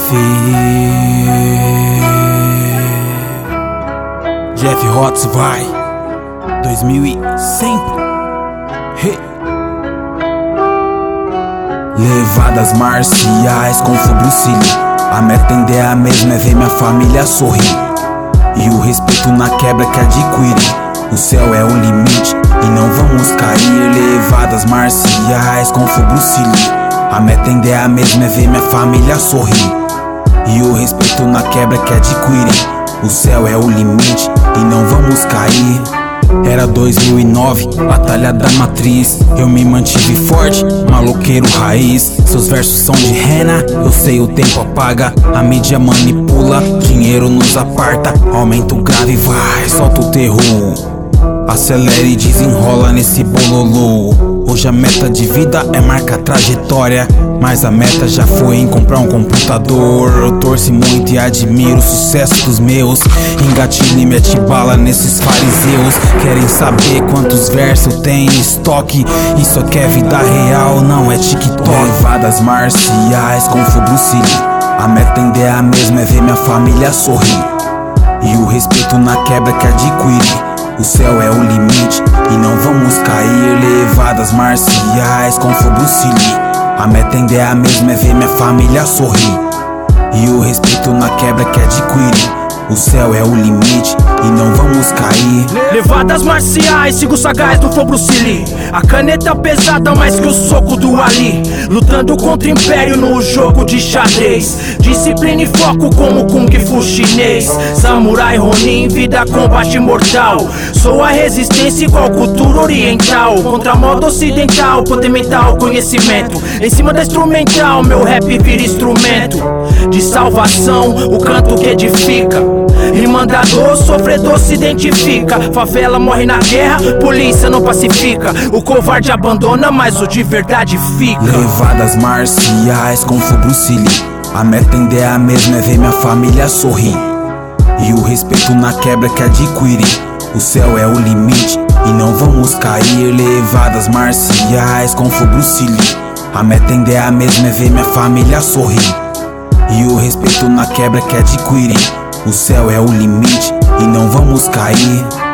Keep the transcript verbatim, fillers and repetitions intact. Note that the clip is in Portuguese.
Jeff Hotz vai dois mil e sempre hey. Levadas marciais com fogo Bruce Lee. A meta ainda é a mesma, é ver minha família sorrir. E o respeito na quebra que adquiri. O céu é o limite e não vamos cair. Levadas marciais com fogo Bruce Lee. A meta ainda é a mesma, é ver minha família sorrir. E o respeito na quebra que adquiri. O céu é o limite e não vamos cair. Era dois mil e nove, batalha da matriz. Eu me mantive forte, maloqueiro raiz. Seus versos são de rena, eu sei o tempo apaga. A mídia manipula, dinheiro nos aparta. Aumenta o grave, vai, solta o terror. Acelera e desenrola nesse bololô. Hoje a meta de vida é marcar trajetória, mas a meta já foi em comprar um computador. Eu torço muito e admiro o sucesso dos meus. Engatilho e mete bala nesses fariseus. Querem saber quantos versos eu tenho em estoque. Isso aqui é vida real, não é TikTok. Levadas marciais com fogo Bruce Lee. A meta ainda é a mesma, é ver minha família sorrir. E o respeito na quebra que adquiri. O céu é o limite e não vamos cair. Levadas marciais com fogo Bruce Lee. A meta ainda é a mesma, é ver minha família sorrir. E o respeito na quebra que adquiri. O céu é o limite e não vamos cair. Levadas marciais, sigo sagaz do fogo Bruce Lee. A caneta pesada mais que o soco do Ali. Lutando contra o império no jogo de xadrez. Disciplina e foco como Kung Fu chinês. Samurai Ronin, vida combate mortal. Sou a resistência igual cultura oriental. Contra a moda ocidental, poder mental, conhecimento. Em cima da instrumental, meu rap vira instrumento de salvação, o canto que edifica. Rimandador, sofredor se identifica. Favela morre na guerra, polícia não pacifica. O covarde abandona, mas o de verdade fica. Levadas marciais com fogo Bruce Lee. A meta ainda é a mesma, é ver minha família sorrir. E o respeito na quebra que adquiri. O céu é o limite e não vamos cair. Levadas marciais com fogo Bruce Lee. A meta ainda é a mesma, é ver minha família sorrir. E o respeito na quebra que adquiri. O céu é o limite e não vamos cair.